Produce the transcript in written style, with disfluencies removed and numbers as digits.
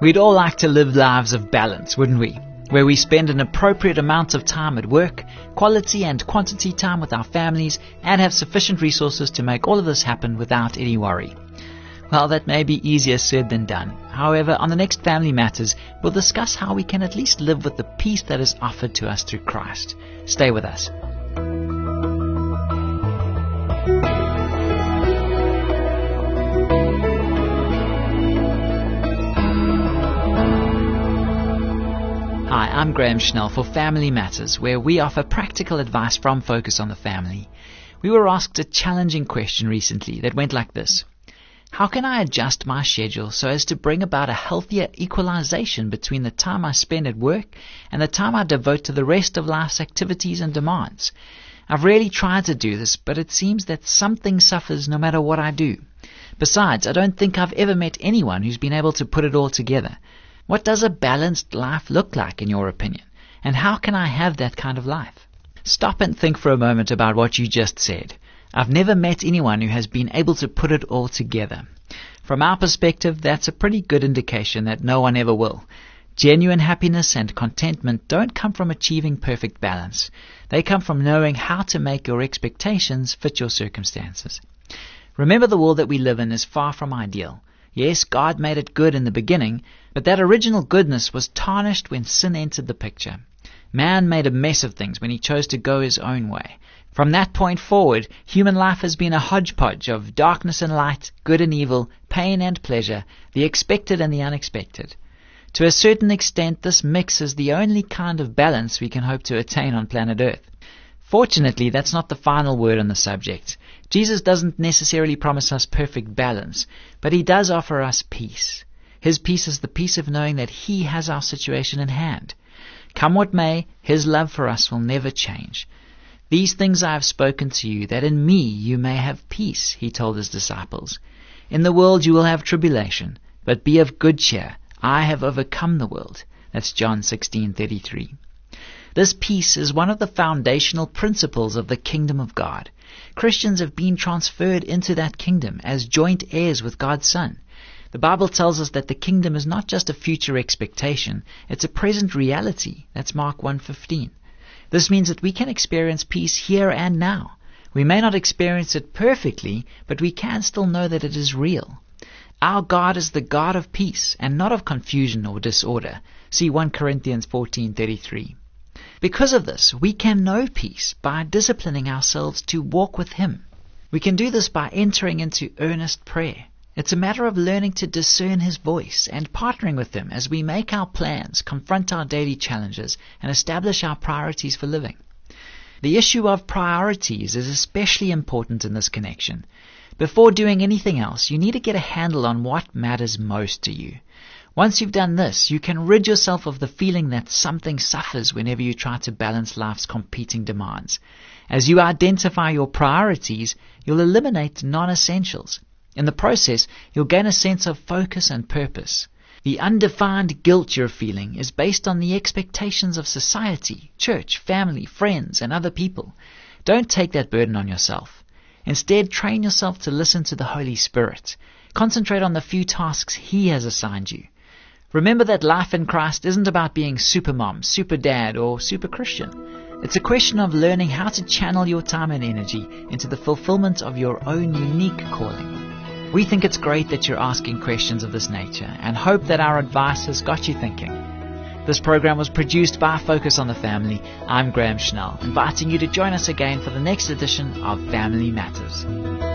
We'd all like to live lives of balance, wouldn't we? Where we spend an appropriate amount of time at work, quality and quantity time with our families, and have sufficient resources to make all of this happen without any worry. Well, that may be easier said than done. However, on the next Family Matters, we'll discuss how we can at least live with the peace that is offered to us through Christ. Stay with us. Hi, I'm Graham Schnell for Family Matters, where we offer practical advice from Focus on the Family. We were asked a challenging question recently that went like this: how can I adjust my schedule so as to bring about a healthier equalization between the time I spend at work and the time I devote to the rest of life's activities and demands? I've really tried to do this, but it seems that something suffers no matter what I do. Besides, I don't think I've ever met anyone who's been able to put it all together. What does a balanced life look like, in your opinion? And how can I have that kind of life? Stop and think for a moment about what you just said. I've never met anyone who has been able to put it all together. From our perspective, that's a pretty good indication that no one ever will. Genuine happiness and contentment don't come from achieving perfect balance. They come from knowing how to make your expectations fit your circumstances. Remember, the world that we live in is far from ideal. Yes, God made it good in the beginning, but that original goodness was tarnished when sin entered the picture. Man made a mess of things when he chose to go his own way. From that point forward, human life has been a hodgepodge of darkness and light, good and evil, pain and pleasure, the expected and the unexpected. To a certain extent, this mix is the only kind of balance we can hope to attain on planet Earth. Fortunately, that's not the final word on the subject. Jesus doesn't necessarily promise us perfect balance, but he does offer us peace. His peace is the peace of knowing that he has our situation in hand. Come what may, his love for us will never change. These things I have spoken to you, that in me you may have peace, he told his disciples. In the world you will have tribulation, but be of good cheer. I have overcome the world. That's John 16:33. This peace is one of the foundational principles of the kingdom of God. Christians have been transferred into that kingdom as joint heirs with God's Son. The Bible tells us that the kingdom is not just a future expectation, it's a present reality. That's Mark 1:15. This means that we can experience peace here and now. We may not experience it perfectly, but we can still know that it is real. Our God is the God of peace and not of confusion or disorder. See 1 Corinthians 14:33. Because of this, we can know peace by disciplining ourselves to walk with him. We can do this by entering into earnest prayer. It's a matter of learning to discern his voice and partnering with him as we make our plans, confront our daily challenges, and establish our priorities for living. The issue of priorities is especially important in this connection. Before doing anything else, you need to get a handle on what matters most to you. Once you've done this, you can rid yourself of the feeling that something suffers whenever you try to balance life's competing demands. As you identify your priorities, you'll eliminate non-essentials. In the process, you'll gain a sense of focus and purpose. The undefined guilt you're feeling is based on the expectations of society, church, family, friends, and other people. Don't take that burden on yourself. Instead, train yourself to listen to the Holy Spirit. Concentrate on the few tasks he has assigned you. Remember that life in Christ isn't about being super mom, super dad, or super Christian. It's a question of learning how to channel your time and energy into the fulfillment of your own unique calling. We think it's great that you're asking questions of this nature and hope that our advice has got you thinking. This program was produced by Focus on the Family. I'm Graham Schnell, inviting you to join us again for the next edition of Family Matters.